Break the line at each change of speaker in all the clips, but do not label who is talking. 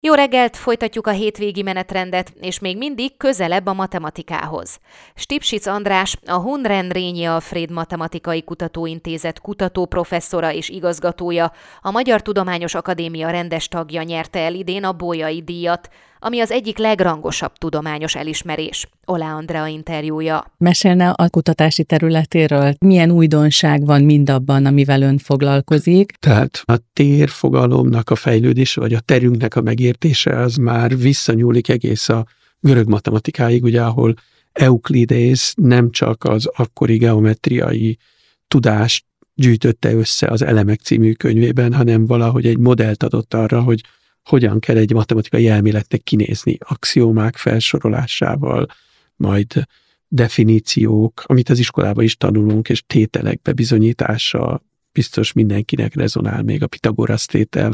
Jó reggelt, folytatjuk a hétvégi menetrendet, és még mindig közelebb a matematikához. Stipsic András, a Hunrend-Rényi Alfréd Matematikai Kutatóintézet kutatóprofesszora és igazgatója, a Magyar Tudományos Akadémia rendes tagja nyerte el idén a Bolyai díjat, ami az egyik legrangosabb tudományos elismerés. Oláh Andrea interjúja.
Mesélne a kutatási területéről? Milyen újdonság van mindabban, amivel ön foglalkozik?
Tehát a térfogalomnak a fejlődése, vagy a terünknek a megértése, az már visszanyúlik egész a görög matematikáig, ugye, ahol Euklides nem csak az akkori geometriai tudást gyűjtötte össze az Elemek című könyvében, hanem valahogy egy modellt adott arra, hogy hogyan kell egy matematikai elméletnek kinézni, axiómák felsorolásával, majd definíciók, amit az iskolában is tanulunk, és tételek bebizonyítása, biztos mindenkinek rezonál még a Pitagorasz tétel,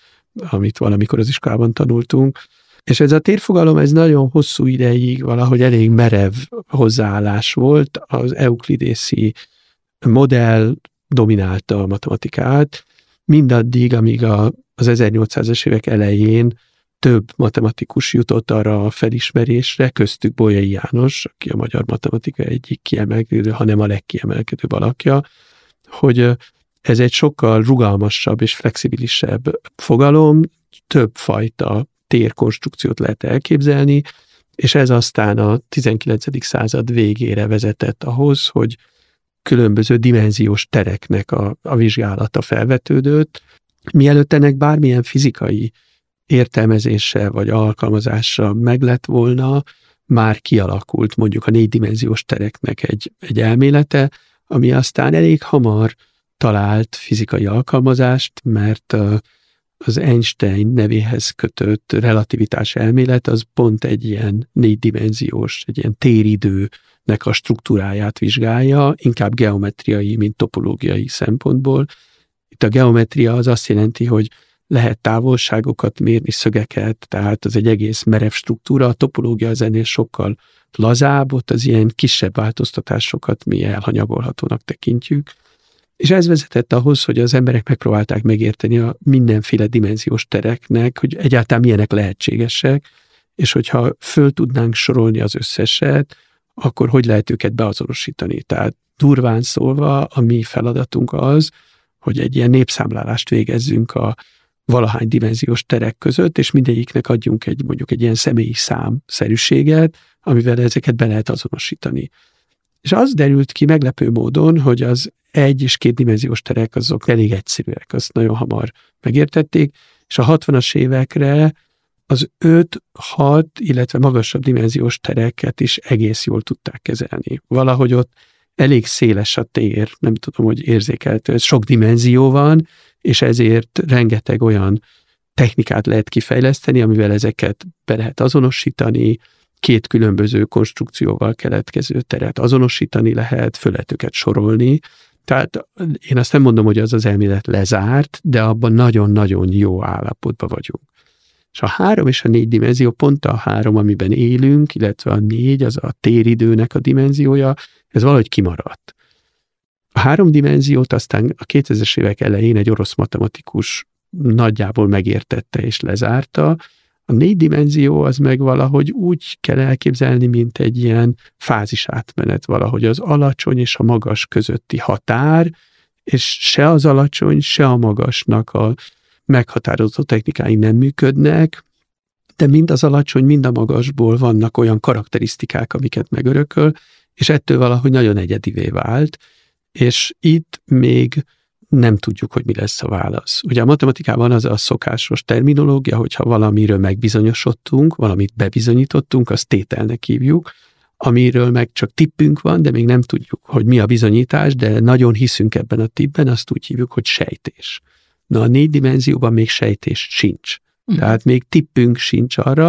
amit valamikor az iskolában tanultunk. És ez a térfogalom, ez nagyon hosszú ideig valahogy elég merev hozzáállás volt, az euklidészi modell dominálta a matematikát, mindaddig, amíg az 1800-as évek elején több matematikus jutott arra a felismerésre, köztük Bolyai János, aki a magyar matematika egyik kiemelkedő, hanem a legkiemelkedőbb alakja, hogy ez egy sokkal rugalmasabb és flexibilisebb fogalom, többfajta térkonstrukciót lehet elképzelni, és ez aztán a 19. század végére vezetett ahhoz, hogy különböző dimenziós tereknek a vizsgálata felvetődött. Mielőtt ennek bármilyen fizikai értelmezése vagy alkalmazása meg lett volna, már kialakult mondjuk a 4-dimenziós tereknek egy elmélete, ami aztán elég hamar talált fizikai alkalmazást, mert az Einstein nevéhez kötött relativitás elmélet az pont egy ilyen 4-dimenziós, egy ilyen téridőnek a struktúráját vizsgálja, inkább geometriai, mint topológiai szempontból. Itt a geometria az azt jelenti, hogy lehet távolságokat mérni, szögeket, tehát az egy egész merev struktúra, a topológia az ennél sokkal lazább, ott az ilyen kisebb változtatásokat mi elhanyagolhatónak tekintjük. És ez vezetett ahhoz, hogy az emberek megpróbálták megérteni a mindenféle dimenziós tereknek, hogy egyáltalán milyenek lehetségesek, és hogyha föl tudnánk sorolni az összeset, akkor hogy lehet őket beazonosítani. Tehát durván szólva a mi feladatunk az, hogy egy ilyen népszámlálást végezzünk a valahány dimenziós terek között, és mindegyiknek adjunk mondjuk egy ilyen személyi számszerűséget, amivel ezeket be lehet azonosítani. És az derült ki meglepő módon, hogy az 1- és 2-dimenziós terek azok elég egyszerűek, azt nagyon hamar megértették, és a 60-as évekre az 5-6, illetve magasabb dimenziós tereket is egész jól tudták kezelni. Valahogy ott elég széles a tér, nem tudom, hogy érzékelhető, ez sok dimenzió van, és ezért rengeteg olyan technikát lehet kifejleszteni, amivel ezeket be lehet azonosítani, 2 különböző konstrukcióval keletkező teret azonosítani lehet, föl lehet őket sorolni. Tehát én azt nem mondom, hogy az elmélet lezárt, de abban nagyon-nagyon jó állapotban vagyunk. És a 3 és a 4 dimenzió, pont a 3, amiben élünk, illetve a 4, az a téridőnek a dimenziója, ez valahogy kimaradt. A 3 dimenziót aztán a 2000-es évek elején egy orosz matematikus nagyjából megértette és lezárta. A 4 dimenzió az meg valahogy úgy kell elképzelni, mint egy ilyen fázis átmenet, valahogy az alacsony és a magas közötti határ, és se az alacsony, se a magasnak a meghatározó technikái nem működnek, de mind az alacsony, mind a magasból vannak olyan karakterisztikák, amiket megörököl, és ettől valahogy nagyon egyedivé vált, és itt még nem tudjuk, hogy mi lesz a válasz. Ugye a matematikában az a szokásos terminológia, hogyha valamiről megbizonyosodtunk, valamit bebizonyítottunk, azt tételnek hívjuk, amiről meg csak tippünk van, de még nem tudjuk, hogy mi a bizonyítás, de nagyon hiszünk ebben a tippben, azt úgy hívjuk, hogy sejtés. Na, a 4 dimenzióban még sejtés sincs. Tehát még tippünk sincs arra.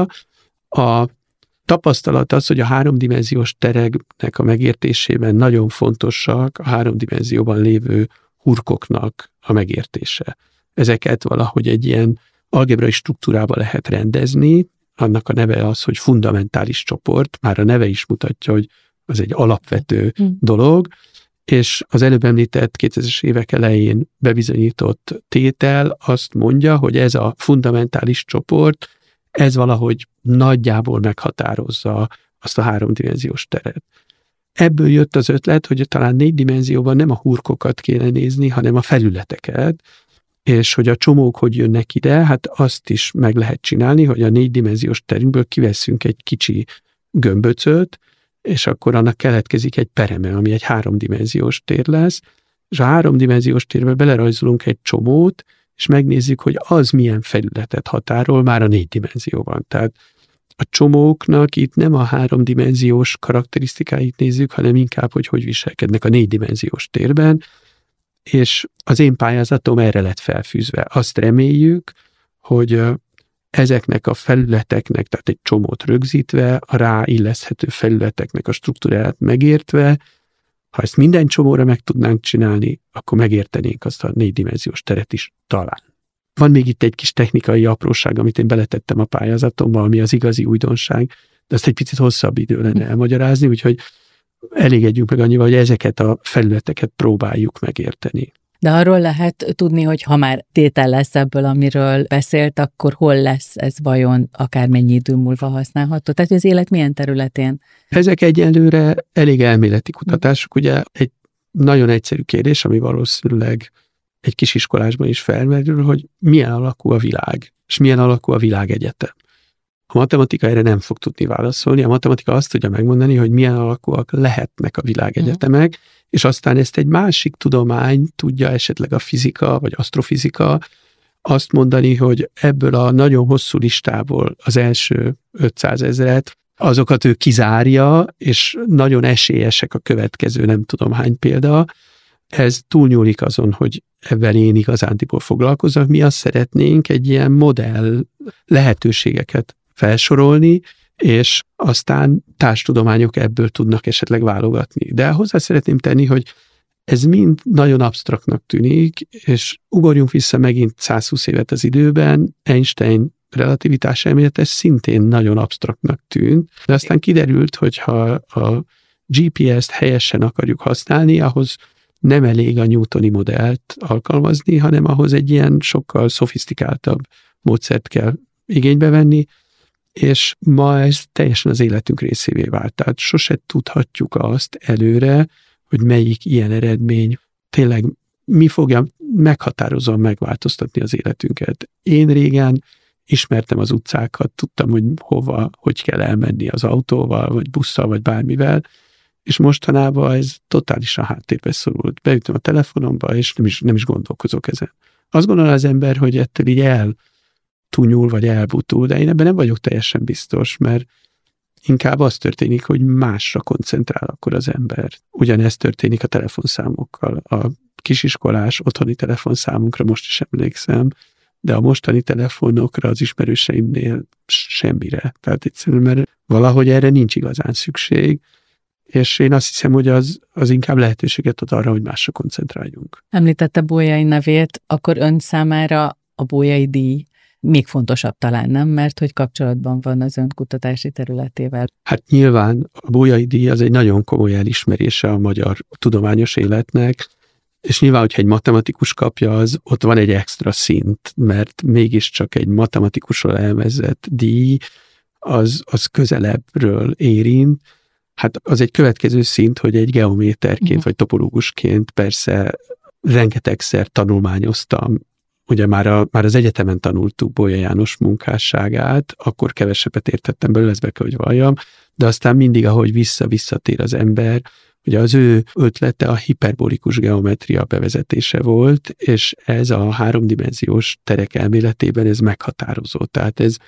A tapasztalat az, hogy a 3-dimenziós tereknek a megértésében nagyon fontosak a 3 dimenzióban lévő hurkoknak a megértése. Ezeket valahogy egy ilyen algebrai struktúrába lehet rendezni, annak a neve az, hogy fundamentális csoport, már a neve is mutatja, hogy az egy alapvető dolog, és az előbb említett 2000-es évek elején bebizonyított tétel azt mondja, hogy ez a fundamentális csoport, ez valahogy nagyjából meghatározza azt a 3-dimenziós teret. Ebből jött az ötlet, hogy talán 4 dimenzióban nem a hurkokat kéne nézni, hanem a felületeket, és hogy a csomók hogy jönnek ide, hát azt is meg lehet csinálni, hogy a 4-dimenziós terünkből kiveszünk egy kicsi gömböcöt, és akkor annak keletkezik egy pereme, ami egy 3-dimenziós tér lesz, és a 3-dimenziós térbe belerajzolunk egy csomót, és megnézzük, hogy az milyen felületet határol már a 4 dimenzióban. Tehát a csomóknak itt nem a 3-dimenziós karakterisztikáit nézzük, hanem inkább, hogy viselkednek a 4-dimenziós térben, és az én pályázatom erre lett felfűzve. Azt reméljük, hogy ezeknek a felületeknek, tehát egy csomót rögzítve, a ráilleszthető felületeknek a struktúráját megértve, ha ezt minden csomóra meg tudnánk csinálni, akkor megértenénk azt a 4-dimenziós teret is talán. Van még itt egy kis technikai apróság, amit én beletettem a pályázatomba, ami az igazi újdonság, de azt egy picit hosszabb idő lenne elmagyarázni, úgyhogy elégedjünk meg annyival, hogy ezeket a felületeket próbáljuk megérteni.
De arról lehet tudni, hogy ha már tétel lesz ebből, amiről beszélt, akkor hol lesz ez vajon akármennyi idő múlva használható? Tehát az élet milyen területén?
Ezek egyelőre elég elméleti kutatások. Ugye egy nagyon egyszerű kérdés, ami valószínűleg egy kisiskolásban is felmerül, hogy milyen alakú a világ, és milyen alakú a világegyetem. A matematika erre nem fog tudni válaszolni. A matematika azt tudja megmondani, hogy milyen alakúak lehetnek a világegyetemek, és aztán ezt egy másik tudomány tudja, esetleg a fizika, vagy asztrofizika, azt mondani, hogy ebből a nagyon hosszú listából az első 500 000 azokat ő kizárja, és nagyon esélyesek a következő nem tudom hány példa. Ez túlnyúlik azon, hogy ebben én igazándiból foglalkozok. Mi azt szeretnénk egy ilyen modell lehetőségeket felsorolni, és aztán társtudományok ebből tudnak esetleg válogatni. De hozzá szeretném tenni, hogy ez mind nagyon absztraktnak tűnik, és ugorjunk vissza megint 120 évet az időben, Einstein relativitás elmélet, ez szintén nagyon absztraktnak tűnt, de aztán kiderült, hogy ha a GPS-t helyesen akarjuk használni, ahhoz nem elég a newtoni modellt alkalmazni, hanem ahhoz egy ilyen sokkal szofisztikáltabb módszert kell igénybe venni, és ma ez teljesen az életünk részévé vált. Tehát sose tudhatjuk azt előre, hogy melyik ilyen eredmény tényleg mi fogja meghatározóan megváltoztatni az életünket. Én régen ismertem az utcákat, tudtam, hogy hova, hogy kell elmenni az autóval, vagy busszal, vagy bármivel, és mostanában ez totálisan háttérbe szorult. Beütöm a telefonomba, és nem is gondolkozok ezen. Azt gondolja az ember, hogy ettől így eltúnyul, vagy elbutul, de én ebben nem vagyok teljesen biztos, mert inkább az történik, hogy másra koncentrál akkor az ember. Ugyanezt történik a telefonszámokkal. A kisiskolás otthoni telefonszámunkra most is emlékszem, de a mostani telefonokra az ismerőseimnél semmire. Tehát egyszerűen, mert valahogy erre nincs igazán szükség, és én azt hiszem, hogy az inkább lehetőséget ad arra, hogy másra koncentráljunk.
Említette Bolyai nevét, akkor ön számára a Bolyai díj még fontosabb talán, nem? Mert hogy kapcsolatban van az ön kutatási területével.
Hát nyilván a Bolyai díj az egy nagyon komoly elismerése a magyar tudományos életnek, és nyilván, hogyha egy matematikus kapja, ott van egy extra szint, mert mégiscsak egy matematikusról elvezett díj, az közelebbről érint. Hát az egy következő szint, hogy egy geométerként vagy topológusként persze rengetegszer tanulmányoztam. Ugye már az egyetemen tanultuk Bolyai János munkásságát, akkor kevesebbet értettem belőle, ezt be kell, hogy valljam, de aztán mindig, ahogy visszatér az ember, ugye az ő ötlete a hiperbolikus geometria bevezetése volt, és ez a 3-dimenziós terek elméletében ez meghatározó. Tehát ez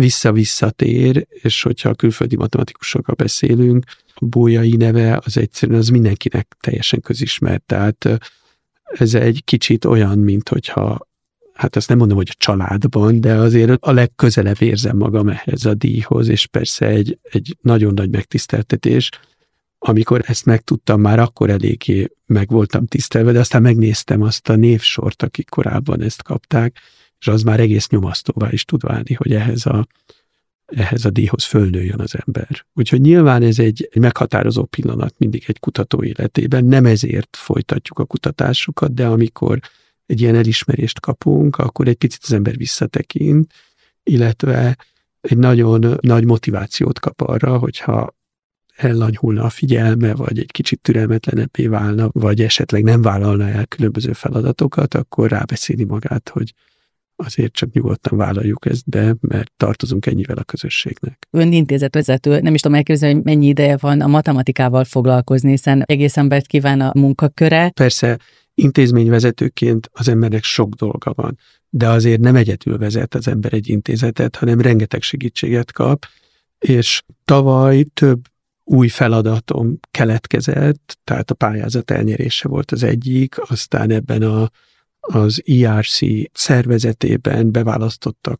visszatér, és hogyha a külföldi matematikusokkal beszélünk, a Bolyai neve az egyszerűen az mindenkinek teljesen közismert. Tehát ez egy kicsit olyan, mint hogyha, hát azt nem mondom, hogy a családban, de azért a legközelebb érzem magam ehhez a díjhoz, és persze egy nagyon nagy megtiszteltetés. Amikor ezt megtudtam, már akkor eléggé meg voltam tisztelve, de aztán megnéztem azt a névsort, akik korábban ezt kapták, és az már egész nyomasztóvá is tud válni, hogy ehhez a díjhoz fölnőjön az ember. Úgyhogy nyilván ez egy meghatározó pillanat mindig egy kutató életében, nem ezért folytatjuk a kutatásokat, de amikor egy ilyen elismerést kapunk, akkor egy picit az ember visszatekint, illetve egy nagyon nagy motivációt kap arra, hogyha ellanyhulna a figyelme, vagy egy kicsit türelmetlenebbé válna, vagy esetleg nem vállalna el különböző feladatokat, akkor rábeszéli magát, hogy azért csak nyugodtan vállaljuk ezt be, mert tartozunk ennyivel a közösségnek.
Ön intézetvezető, nem is tudom elképzelni, hogy mennyi ideje van a matematikával foglalkozni, hiszen egész embert kíván a munkaköre.
Persze intézményvezetőként az embernek sok dolga van, de azért nem egyedül vezet az ember egy intézetet, hanem rengeteg segítséget kap, és tavaly több új feladatom keletkezett, tehát a pályázat elnyerése volt az egyik, aztán ebben az ERC szervezetében beválasztottak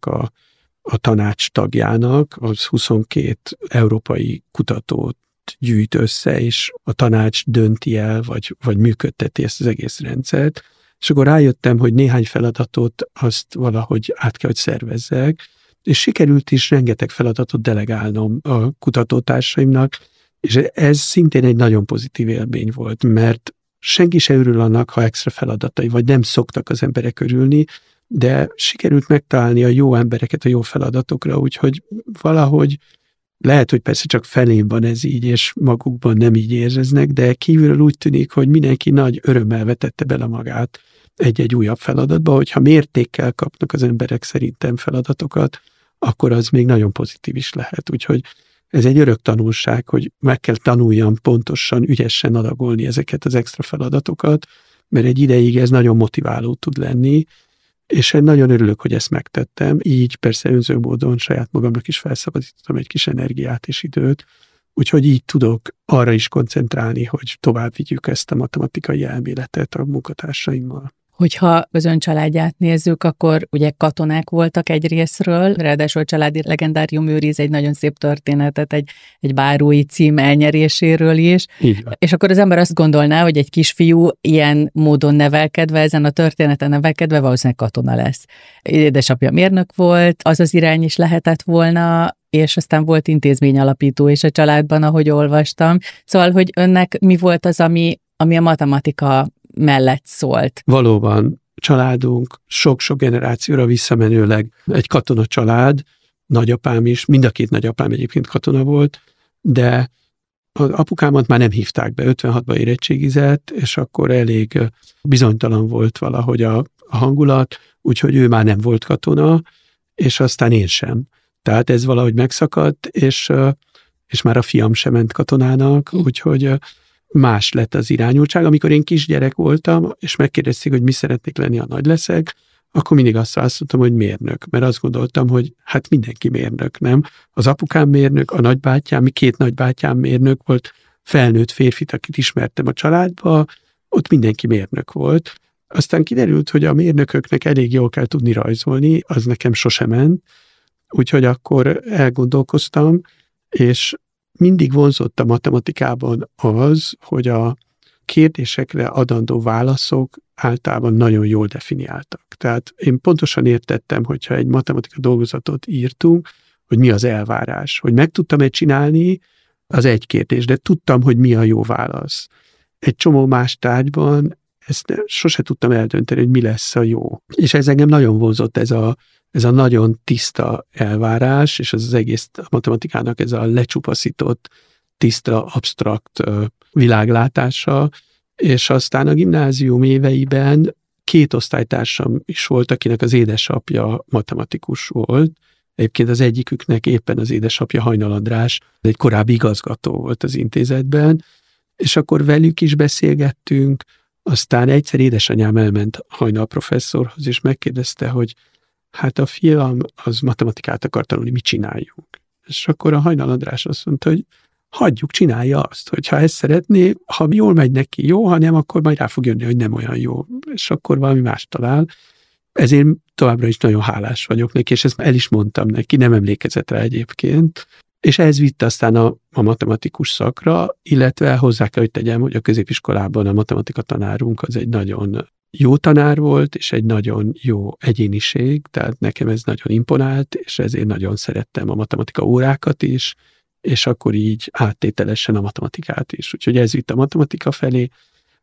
a tanács tagjának, az 22 európai kutatót gyűjt össze, és a tanács dönti el, vagy működteti ezt az egész rendszert. És akkor rájöttem, hogy néhány feladatot azt valahogy át kell, hogy szervezzek, és sikerült is rengeteg feladatot delegálnom a kutatótársaimnak, és ez szintén egy nagyon pozitív élmény volt, mert senki se örül annak, ha extra feladatai, vagy nem szoktak az emberek örülni, de sikerült megtalálni a jó embereket a jó feladatokra, úgyhogy valahogy lehet, hogy persze csak felén van ez így, és magukban nem így éreznek, de kívülről úgy tűnik, hogy mindenki nagy örömmel vetette bele magát egy-egy újabb feladatba, hogyha mértékkel kapnak az emberek szerintem feladatokat, akkor az még nagyon pozitív is lehet. Úgyhogy ez egy örök tanulság, hogy meg kell tanuljam pontosan, ügyesen adagolni ezeket az extra feladatokat, mert egy ideig ez nagyon motiváló tud lenni, és én nagyon örülök, hogy ezt megtettem. Így persze önző módon saját magamnak is felszabadítottam egy kis energiát és időt, úgyhogy így tudok arra is koncentrálni, hogy tovább vigyük ezt a matematikai elméletet a munkatársaimmal.
Hogyha az ön családját nézzük, akkor ugye katonák voltak egy részről, ráadásul a családi legendárium őriz egy nagyon szép történetet, egy bárói cím elnyeréséről is. És akkor az ember azt gondolná, hogy egy kisfiú ilyen módon nevelkedve, ezen a történeten nevelkedve valószínűleg katona lesz. Édesapja mérnök volt, az az irány is lehetett volna, és aztán volt intézményalapító is a családban, ahogy olvastam. Szóval, hogy önnek mi volt az, ami a matematika mellett szólt?
Valóban családunk sok-sok generációra visszamenőleg egy katona család, nagyapám is, mind a két nagyapám egyébként katona volt, de az apukámat már nem hívták be, 56-ban érettségizett, és akkor elég bizonytalan volt valahogy a hangulat, úgyhogy ő már nem volt katona, és aztán én sem. Tehát ez valahogy megszakadt, és már a fiam sem ment katonának, úgyhogy más lett az irányultság. Amikor én kisgyerek voltam, és megkérdezték, hogy mi szeretnék lenni, ha nagy leszek, akkor mindig azt mondtam, hogy mérnök, mert azt gondoltam, hogy hát mindenki mérnök, nem? Az apukám mérnök, a nagybátyám, két nagybátyám mérnök volt, felnőtt férfit, akit ismertem a családba, ott mindenki mérnök volt. Aztán kiderült, hogy a mérnököknek elég jól kell tudni rajzolni, az nekem sosem ment, úgyhogy akkor elgondolkoztam, és mindig vonzott a matematikában az, hogy a kérdésekre adandó válaszok általában nagyon jól definiáltak. Tehát én pontosan értettem, hogyha egy matematika dolgozatot írtunk, hogy mi az elvárás. Hogy meg tudtam-e csinálni, az egy kérdés, de tudtam, hogy mi a jó válasz. Egy csomó más tárgyban ezt sose tudtam eldönteni, hogy mi lesz a jó. És ez engem nagyon vonzott, ez a nagyon tiszta elvárás, és az egész matematikának ez a lecsupaszított, tiszta, absztrakt világlátása, és aztán a gimnázium éveiben 2 osztálytársam is volt, akinek az édesapja matematikus volt. Egyébként az egyiküknek éppen az édesapja Hajnal András, egy korábbi igazgató volt az intézetben, és akkor velük is beszélgettünk, aztán egyszer édesanyám elment Hajnal professzorhoz, és megkérdezte, hogy hát a fiam az matematikát akar tanulni, mit csináljunk? És akkor a Hajnal András azt mondta, hogy hagyjuk, csinálja azt, hogyha ezt szeretné, ha jól megy neki, jó, ha nem, akkor majd rá fog jönni, hogy nem olyan jó, és akkor valami más talál. Ezért továbbra is nagyon hálás vagyok neki, és ezt el is mondtam neki, nem emlékezett rá egyébként, és ez vitt aztán a matematikus szakra, illetve hozzá kell, hogy tegyem, hogy a középiskolában a matematika tanárunk az egy nagyon jó tanár volt, és egy nagyon jó egyéniség, tehát nekem ez nagyon imponált, és ezért nagyon szerettem a matematika órákat is, és akkor így áttételesen a matematikát is. Úgyhogy ez vitt a matematika felé.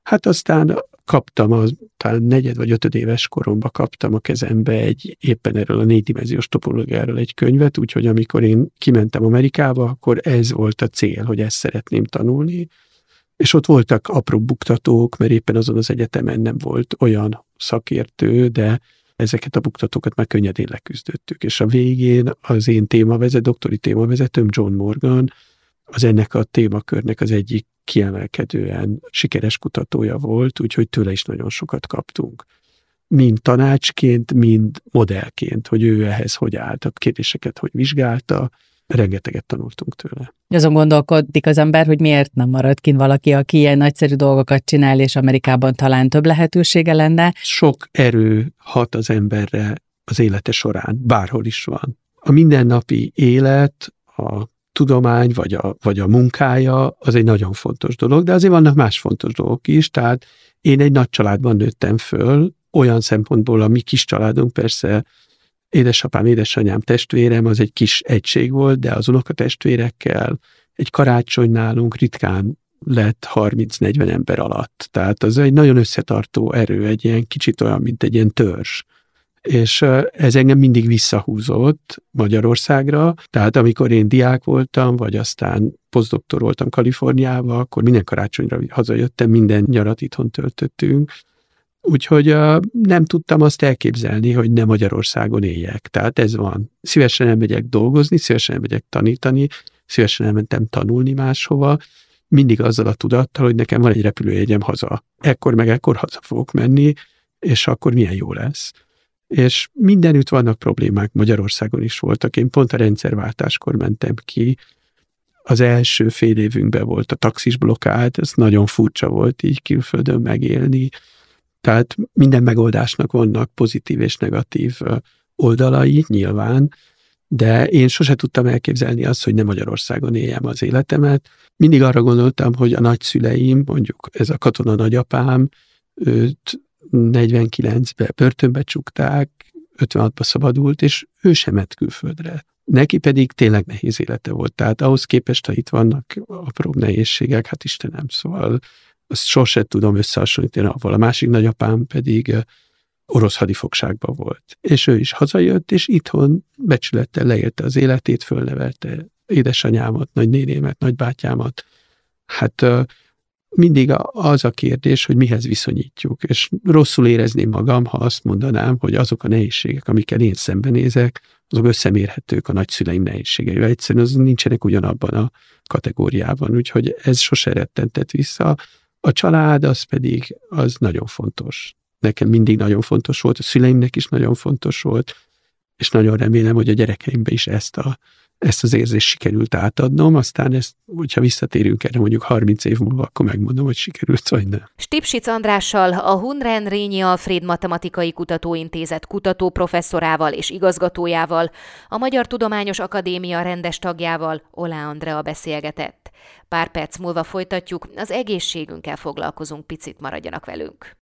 Hát aztán kaptam, talán 4. vagy 5. éves koromban kaptam a kezembe éppen erről a 4-dimenziós topológiáról egy könyvet, úgyhogy amikor én kimentem Amerikába, akkor ez volt a cél, hogy ezt szeretném tanulni, és ott voltak apró buktatók, mert éppen azon az egyetemen nem volt olyan szakértő, de ezeket a buktatókat már könnyedén leküzdöttük. És a végén az én doktori témavezetőm John Morgan, az ennek a témakörnek az egyik kiemelkedően sikeres kutatója volt, úgyhogy tőle is nagyon sokat kaptunk. Mind tanácsként, mind modellként, hogy ő ehhez hogy állt, a kérdéseket hogy vizsgálta, rengeteget tanultunk tőle.
Azon gondolkodik az ember, hogy miért nem marad kint valaki, aki ilyen nagyszerű dolgokat csinál, és Amerikában talán több lehetősége lenne.
Sok erő hat az emberre az élete során, bárhol is van. A mindennapi élet, a tudomány vagy a munkája az egy nagyon fontos dolog, de azért vannak más fontos dolgok is, tehát én egy nagy családban nőttem föl, olyan szempontból a mi kis családunk persze, édesapám, édesanyám, testvérem, az egy kis egység volt, de az unokatestvérekkel egy karácsony nálunk ritkán lett 30-40 ember alatt. Tehát az egy nagyon összetartó erő, egy ilyen kicsit olyan, mint egy ilyen törzs. És ez engem mindig visszahúzott Magyarországra, tehát amikor én diák voltam, vagy aztán posztdoktor voltam Kaliforniába, akkor minden karácsonyra hazajöttem, minden nyarat itthon töltöttünk, úgyhogy nem tudtam azt elképzelni, hogy ne Magyarországon éljek. Tehát ez van. Szívesen elmegyek dolgozni, szívesen elmegyek tanítani, szívesen elmentem tanulni máshova, mindig azzal a tudattal, hogy nekem van egy repülőjegyem haza. Ekkor meg ekkor haza fogok menni, és akkor milyen jó lesz. És mindenütt vannak problémák, Magyarországon is voltak. Én pont a rendszerváltáskor mentem ki, az első fél évünkben volt a taxis blokkád, ez nagyon furcsa volt így külföldön megélni. Tehát minden megoldásnak vannak pozitív és negatív oldalai, nyilván, de én sose tudtam elképzelni azt, hogy ne Magyarországon éljem az életemet. Mindig arra gondoltam, hogy a nagyszüleim, mondjuk ez a katona nagyapám, őt 49-ben börtönbe csukták, 56-ba szabadult, és ő sem ment külföldre. Neki pedig tényleg nehéz élete volt. Tehát ahhoz képest, ha itt vannak apróbb nehézségek, hát Istenem, szóval azt sose tudom összehasonlítani avval. A másik nagyapám pedig orosz hadifogságban volt. És ő is hazajött, és itthon becsülettel leélte az életét, fölnevelte édesanyámat, nagynénémet, nagybátyámat. Hát mindig az a kérdés, hogy mihez viszonyítjuk. És rosszul érezném magam, ha azt mondanám, hogy azok a nehézségek, amikkel én szembenézek, azok összemérhetők a nagyszüleim nehézségeivel. Egyszerűen az nincsenek ugyanabban a kategóriában, úgyhogy ez sose rettentett vissza. A család az nagyon fontos. Nekem mindig nagyon fontos volt, a szüleimnek is nagyon fontos volt, és nagyon remélem, hogy a gyerekeimbe is ezt az érzést sikerült átadnom, aztán ezt, hogyha visszatérünk erre mondjuk 30 év múlva, akkor megmondom, hogy sikerült, vagy nem.
Stipsic Andrással, a Hunrendrényi Alfréd Matematikai Kutatóintézet kutatóprofesszorával és igazgatójával, a Magyar Tudományos Akadémia rendes tagjával, Oláh Andrea beszélgetett. Pár perc múlva folytatjuk, az egészségünkkel foglalkozunk, picit maradjanak velünk.